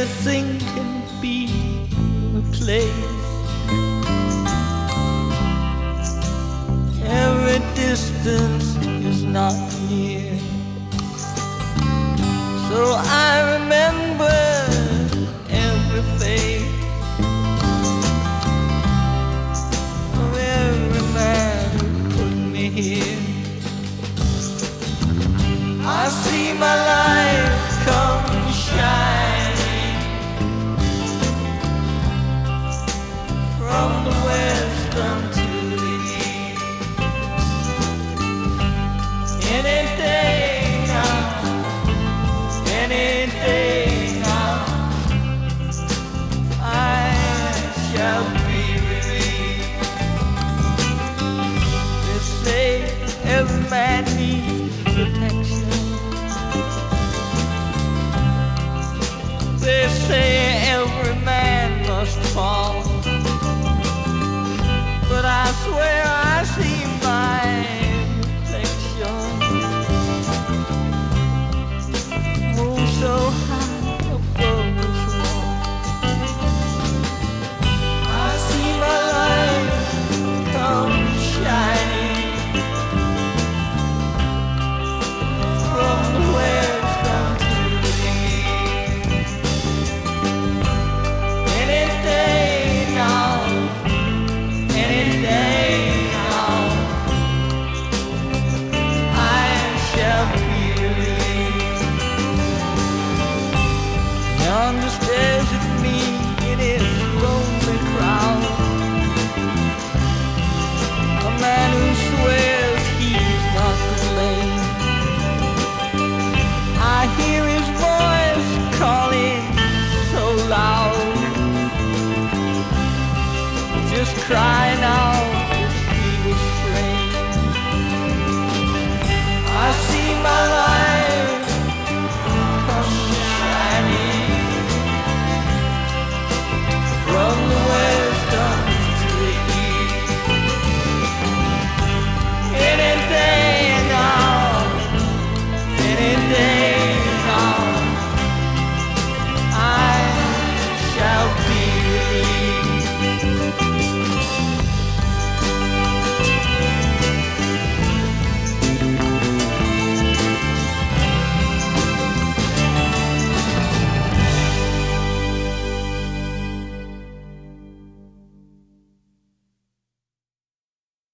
everything can be replaced. Every distance is not near. So I remember every face of every man who put me here. I see my life come shining from the west unto the east. Any day now, any day now, I shall